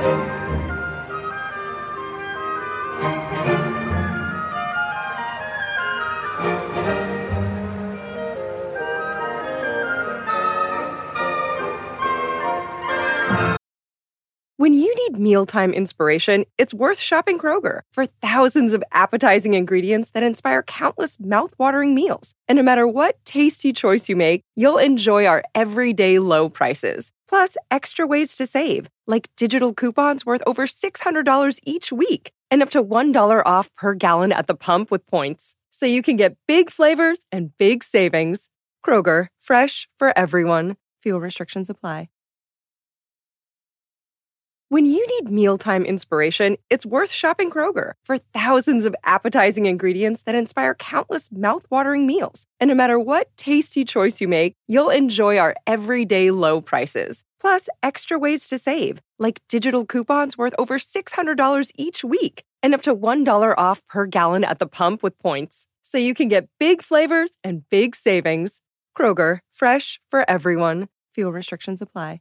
When you need mealtime inspiration, it's worth shopping Kroger for thousands of appetizing ingredients that inspire countless mouth-watering meals. And no matter what tasty choice you make, you'll enjoy our everyday low prices. Plus, extra ways to save, like digital coupons worth over $600 each week and up to $1 off per gallon at the pump with points. So you can get big flavors and big savings. Kroger, fresh for everyone. Fuel restrictions apply. When you need mealtime inspiration, it's worth shopping Kroger for thousands of appetizing ingredients that inspire countless mouth-watering meals. And no matter what tasty choice you make, you'll enjoy our everyday low prices. Plus, extra ways to save, like digital coupons worth over $600 each week and up to $1 off per gallon at the pump with points. So you can get big flavors and big savings. Kroger, fresh for everyone. Fuel restrictions apply.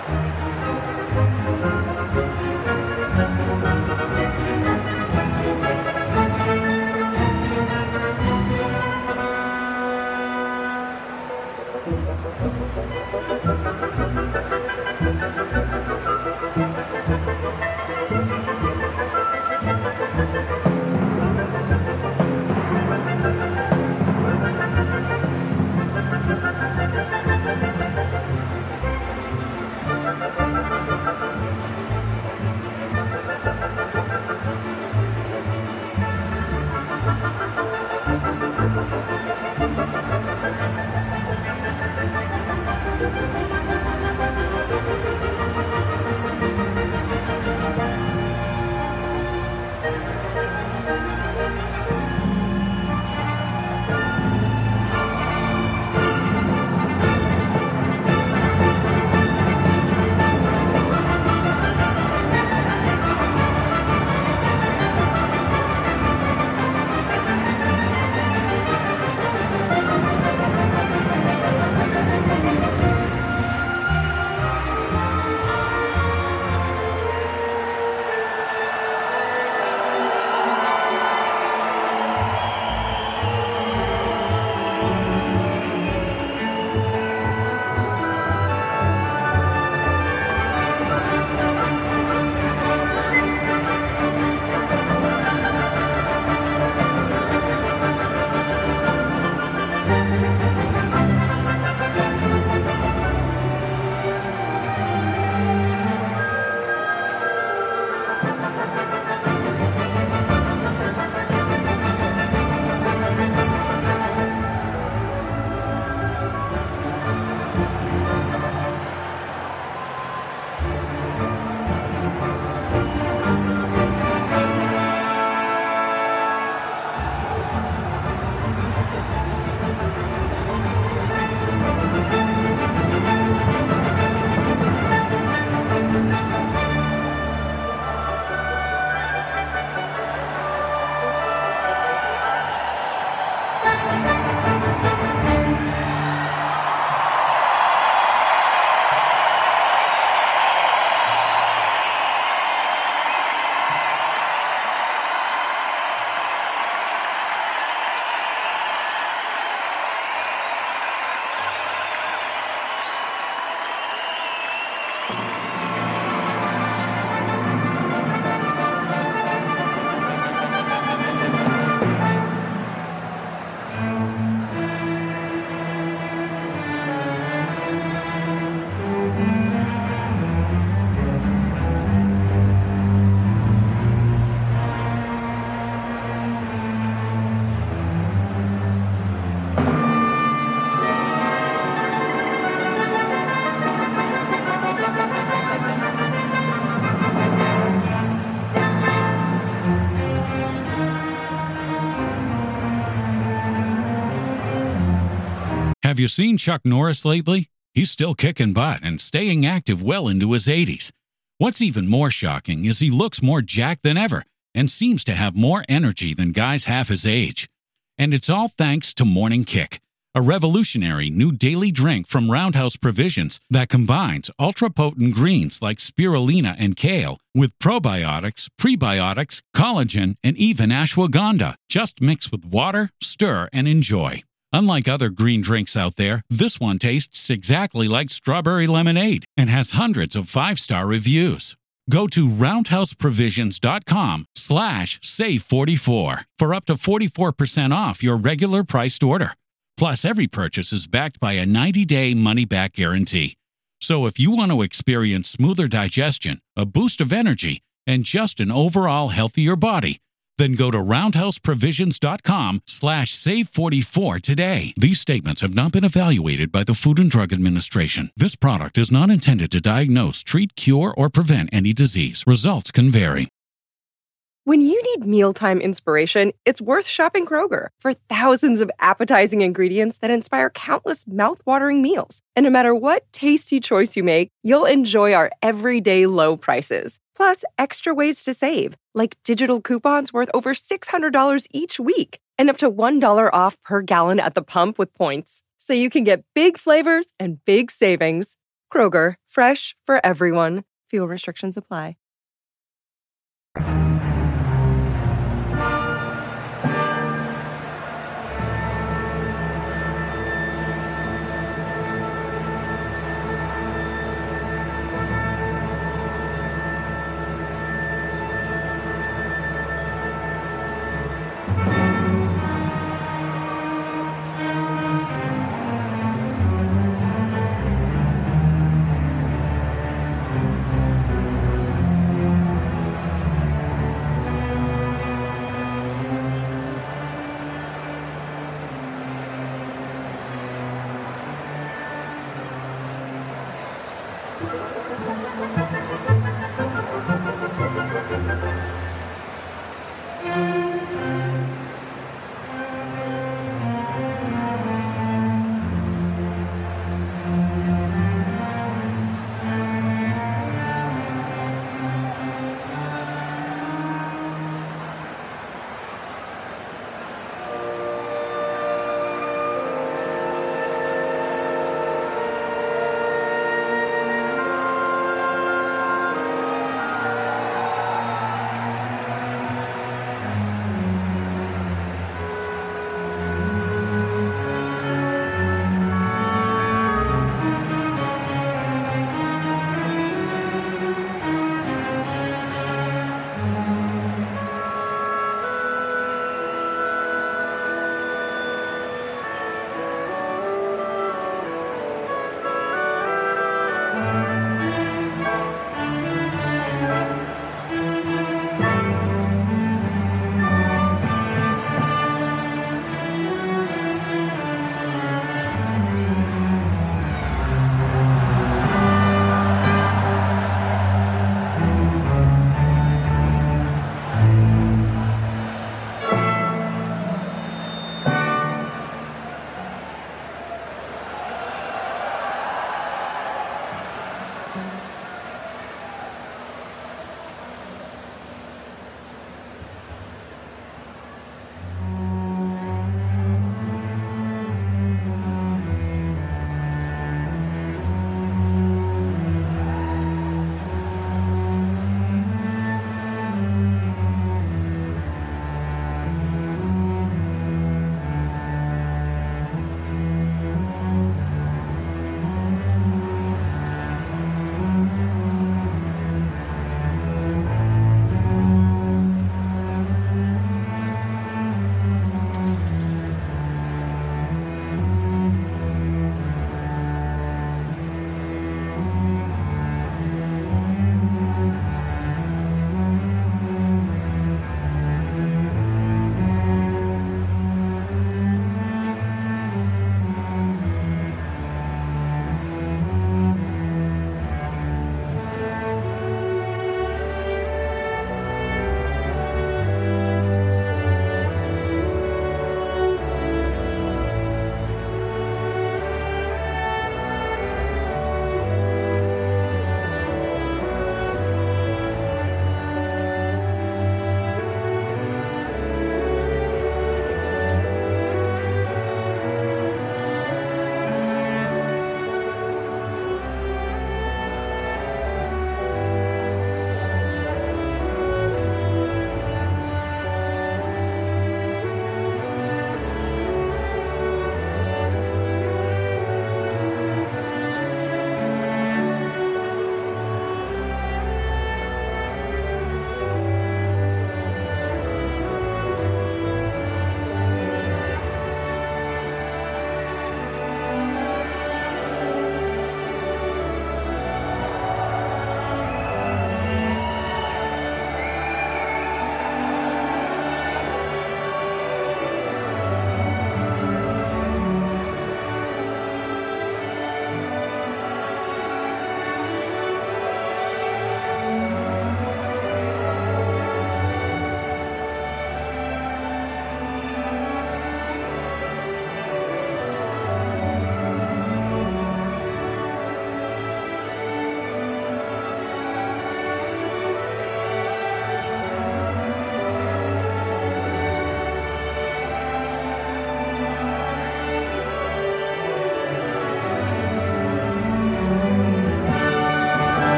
Have you seen Chuck Norris lately? He's still kicking butt and staying active well into his 80s. What's even more shocking is he looks more jacked than ever and seems to have more energy than guys half his age. And it's all thanks to Morning Kick, a revolutionary new daily drink from Roundhouse Provisions that combines ultra-potent greens like spirulina and kale with probiotics, prebiotics, collagen, and even ashwagandha. Just mix with water, stir, and enjoy. Unlike other green drinks out there, this one tastes exactly like strawberry lemonade and has hundreds of 5-star reviews. Go to roundhouseprovisions.com/save44 for up to 44% off your regular priced order. Plus, every purchase is backed by a 90-day money-back guarantee. So if you want to experience smoother digestion, a boost of energy, and just an overall healthier body, then go to roundhouseprovisions.com/save44 today. These statements have not been evaluated by the Food and Drug Administration. This product is not intended to diagnose, treat, cure, or prevent any disease. Results can vary. When you need mealtime inspiration, it's worth shopping Kroger for thousands of appetizing ingredients that inspire countless mouth-watering meals. And no matter what tasty choice you make, you'll enjoy our everyday low prices. Plus, extra ways to save, like digital coupons worth over $600 each week and up to $1 off per gallon at the pump with points. So you can get big flavors and big savings. Kroger, fresh for everyone. Fuel restrictions apply.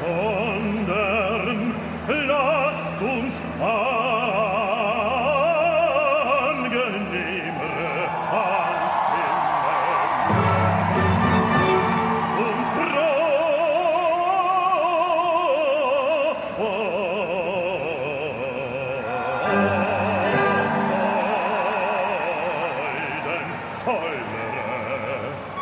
sondern lasst uns angenehmere Anstimmen und Freuden zollere.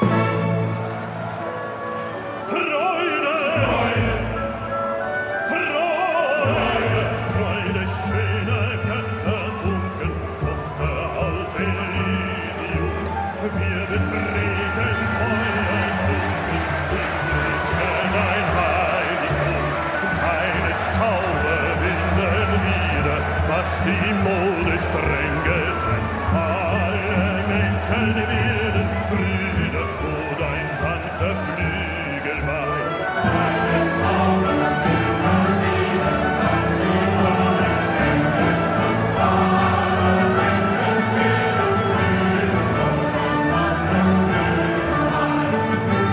Freude, schöne Götterfunken, Tochter aus Elysium. Wir betreten euren Dunkel und wünschen ein Heiligtum. Keine Zauber winden wieder, was die Mode streng getrennt. Alle Menschen werden Brüder, wo dein sanfter Flügel weint. Keine Zauber winden wieder, was die Mode streng getrennt. Alle Menschen werden Brüder, wo dein sanfter Flügel weint.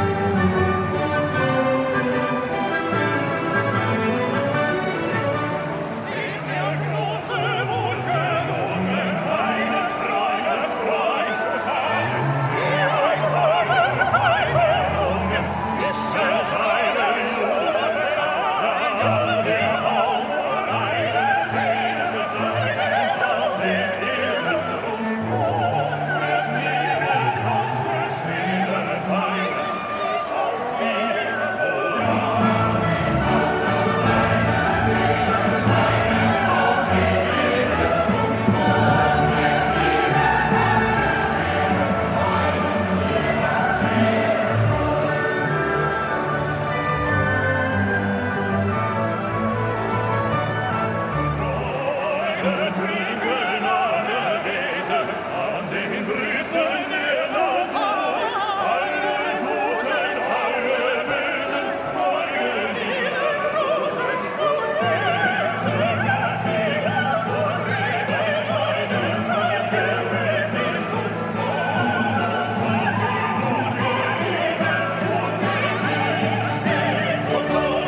In der große Wohlverlungen eines Freundes Freund zu sein, der ein hohes Weib errungen, ist der seine Jungen, der auch vor eine Seele seine auf den Erdengrund und verseelen und bestehlen weinen sich aus diesem Freude trinken alle Wesen an den Brüsten der Natur. Alle Guten, alle Bösen folgen ihren großen Spuren. Sogar Fehler zur Rebe, einen Vergebet und Mord von den Ungelieben und den Liebsten und Mord.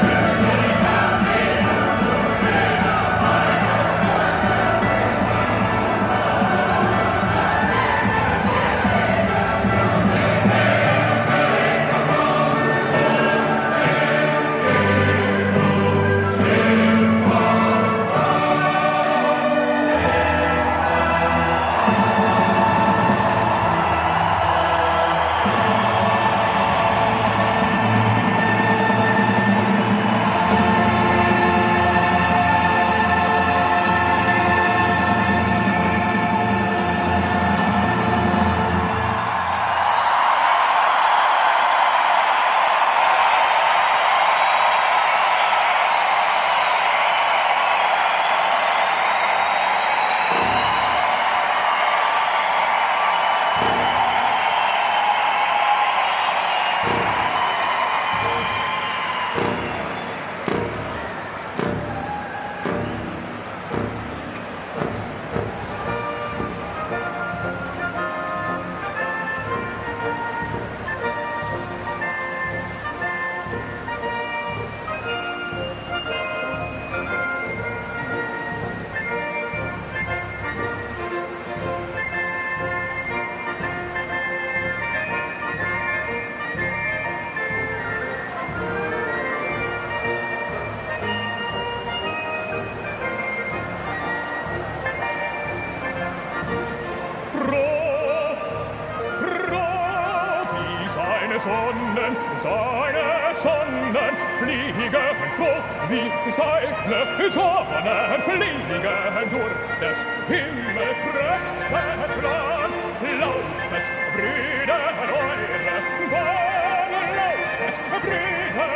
Seine Sonnen fliegen froh wie seine Sonnen fliegen durch des Himmels prächtigen Plan. Laufet, Brüder, eure Bahn, laufet, Brüder,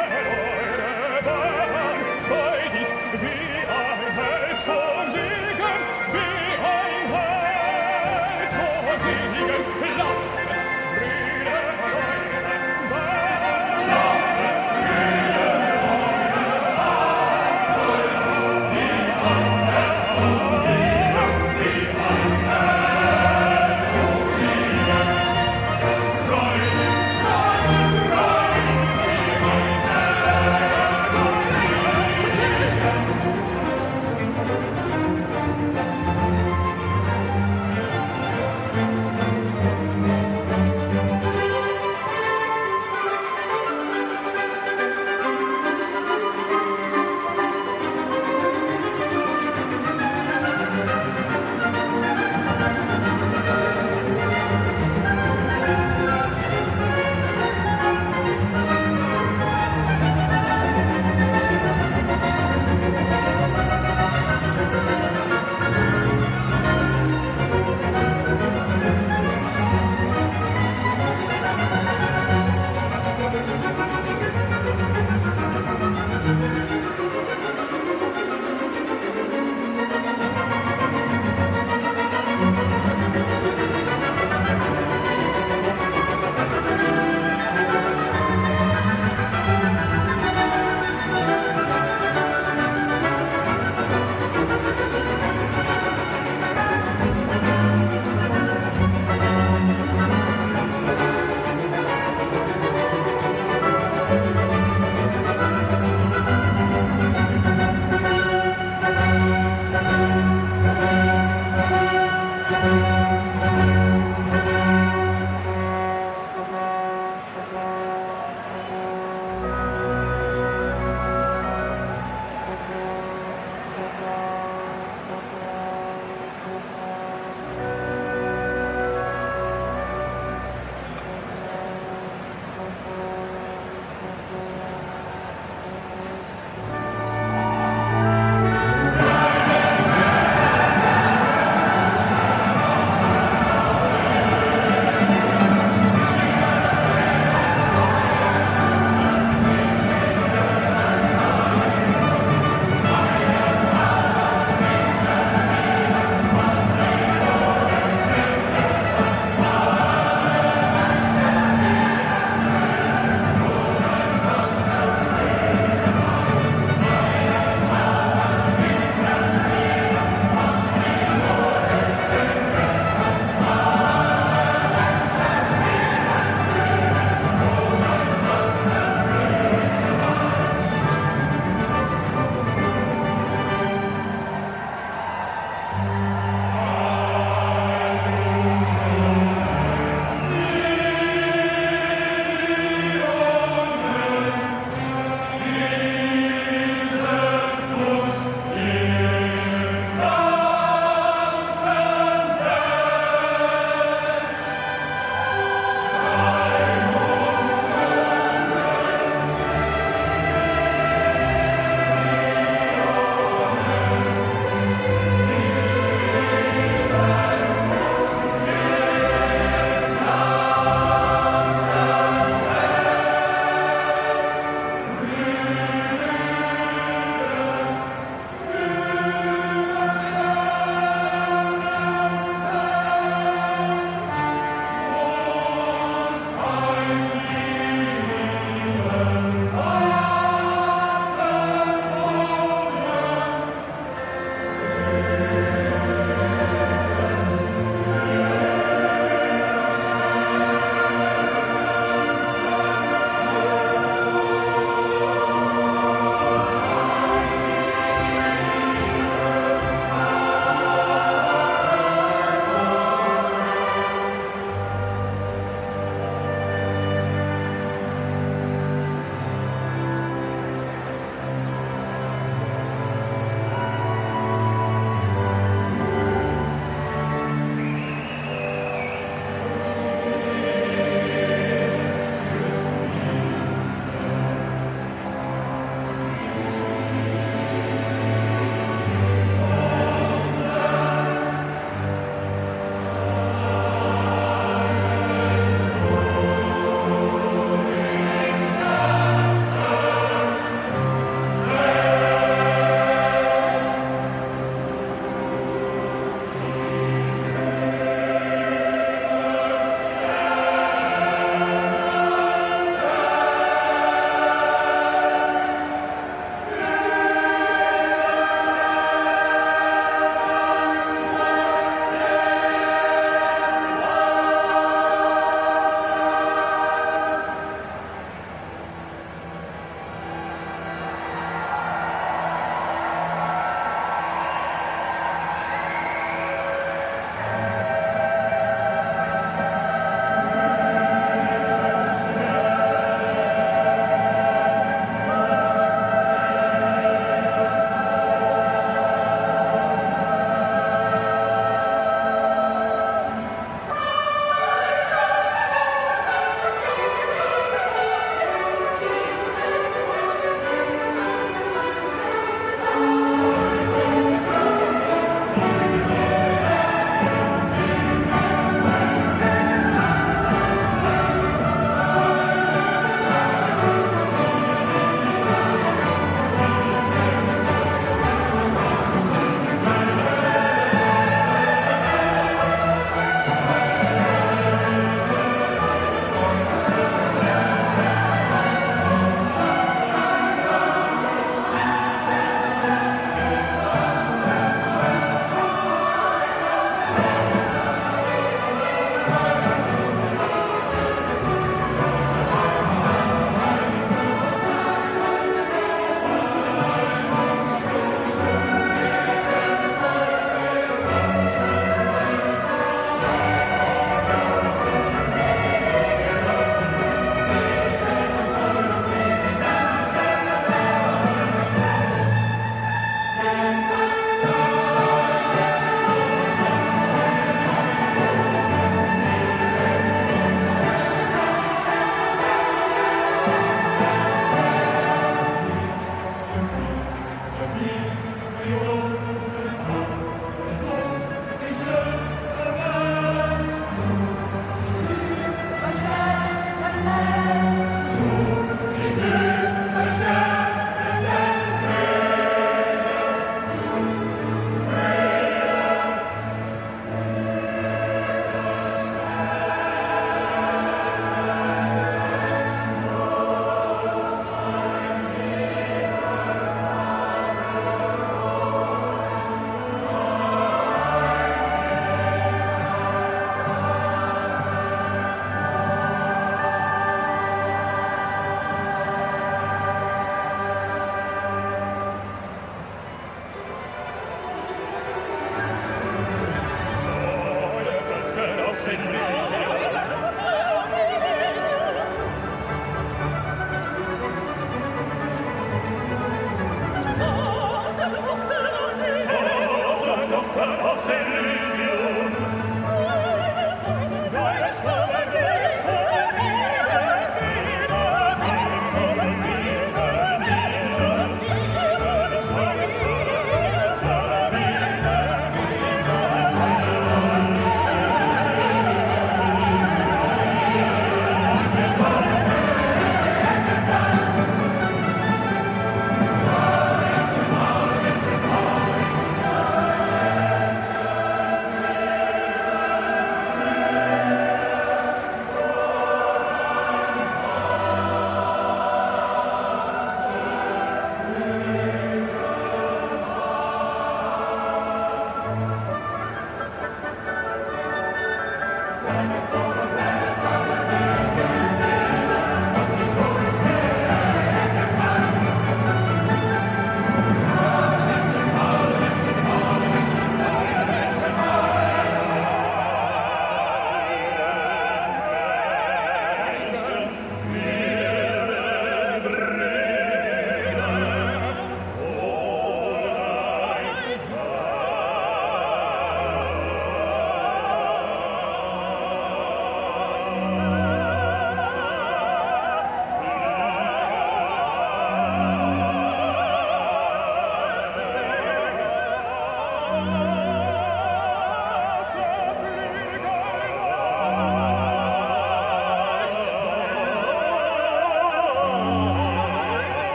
eure Bahn. Freudig wie ein Held zum Siegen, wie ein Held zum Siegen. Laufet, Brüder, eure Bahn. Freude,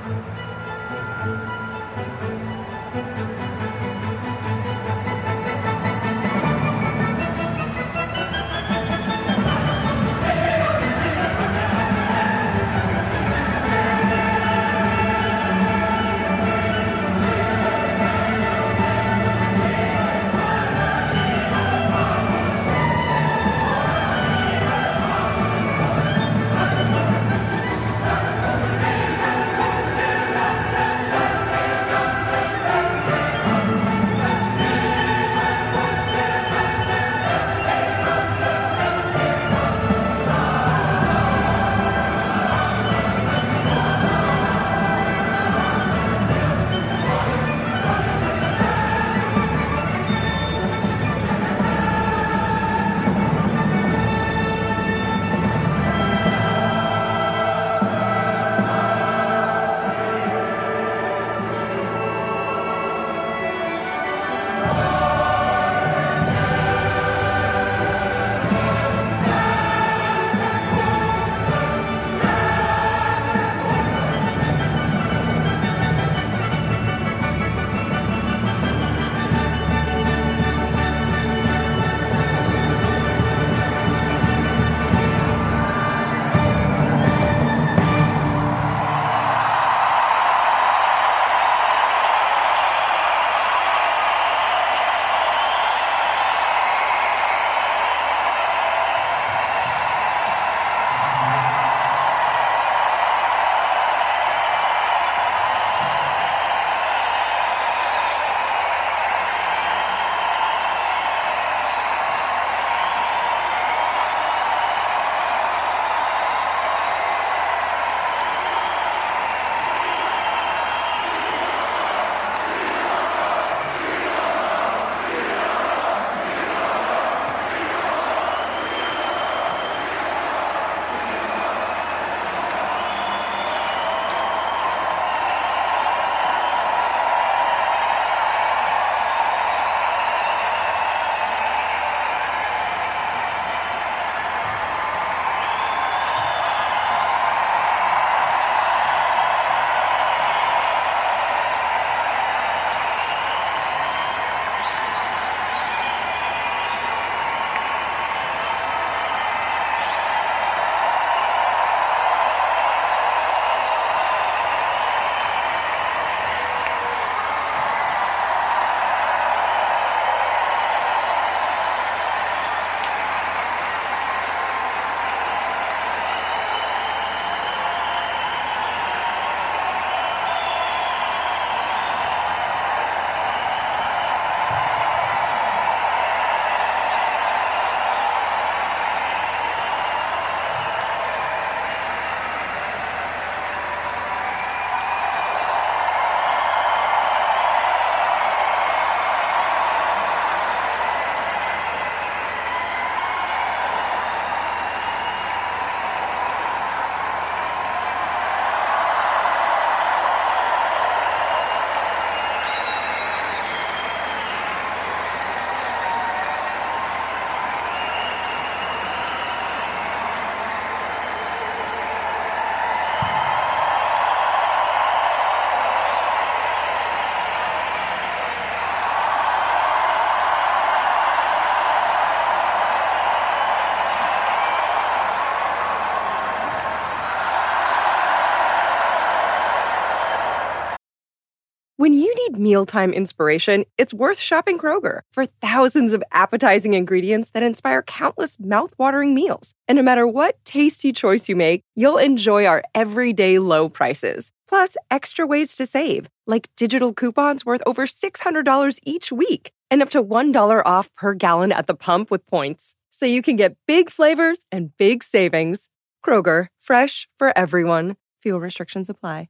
When you need mealtime inspiration, it's worth shopping Kroger for thousands of appetizing ingredients that inspire countless mouth-watering meals. And no matter what tasty choice you make, you'll enjoy our everyday low prices. Plus, extra ways to save, like digital coupons worth over $600 each week and up to $1 off per gallon at the pump with points. So you can get big flavors and big savings. Kroger, fresh for everyone. Fuel restrictions apply.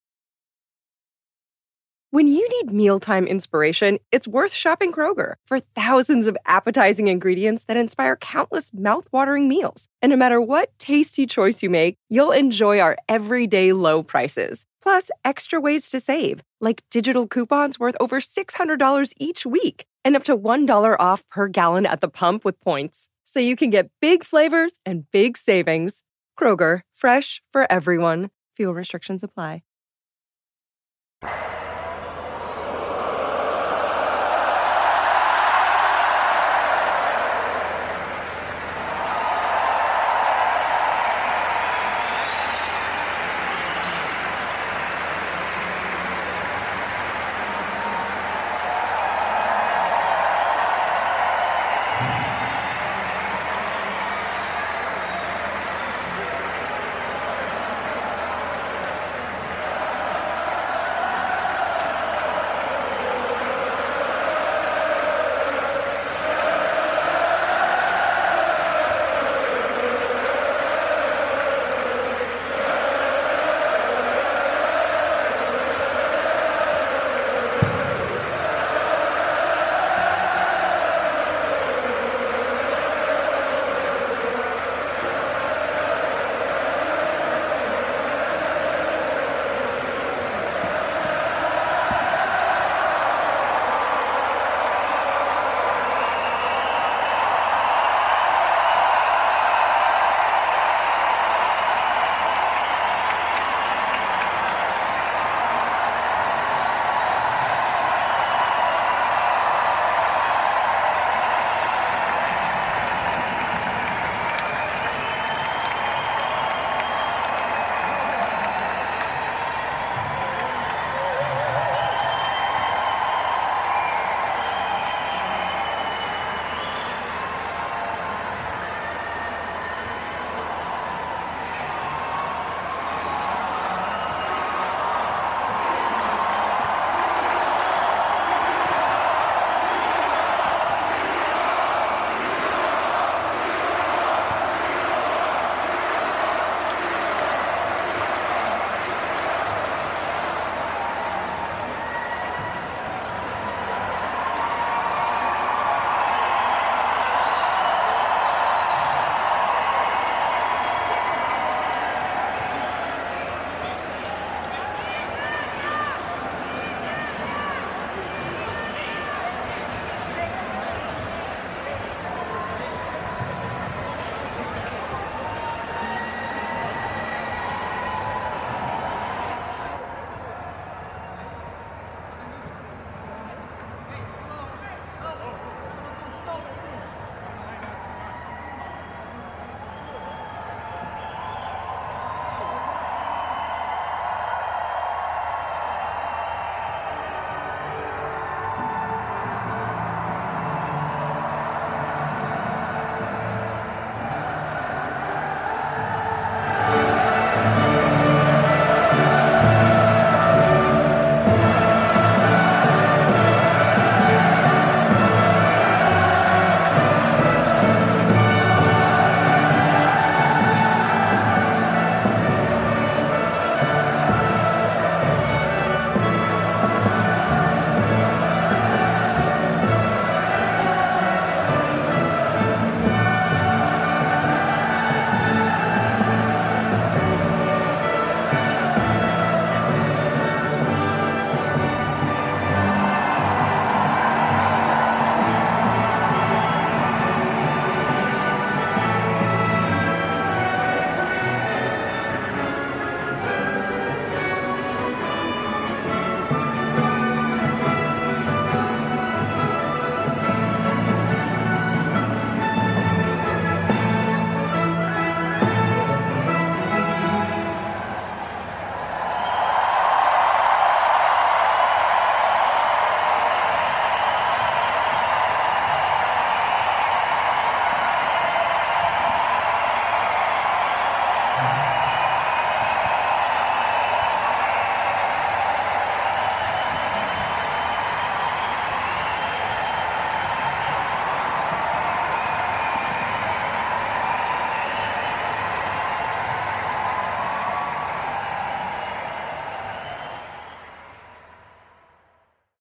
When you need mealtime inspiration, it's worth shopping Kroger for thousands of appetizing ingredients that inspire countless mouth-watering meals. And no matter what tasty choice you make, you'll enjoy our everyday low prices. Plus, extra ways to save, like digital coupons worth over $600 each week and up to $1 off per gallon at the pump with points. So you can get big flavors and big savings. Kroger, fresh for everyone. Fuel restrictions apply.